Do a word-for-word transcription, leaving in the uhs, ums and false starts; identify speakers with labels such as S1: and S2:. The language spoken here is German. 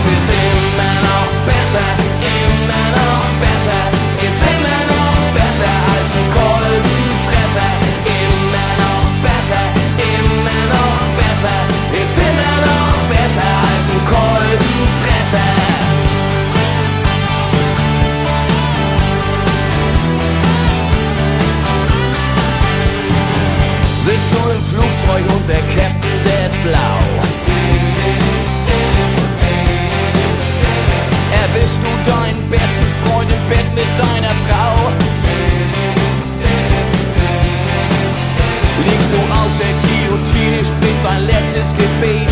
S1: ist immer noch besser, immer noch besser, ist immer noch besser als ein Kolbenfresser. Immer noch besser, immer noch besser, ist immer noch besser als ein Kolbenfresser. Sitzt du im Flugzeug und der Captain, der ist blau. Erwischst du deinen besten Freund im Bett mit deiner Frau? Liegst du auf der Guillotine, sprichst dein letztes Gebet?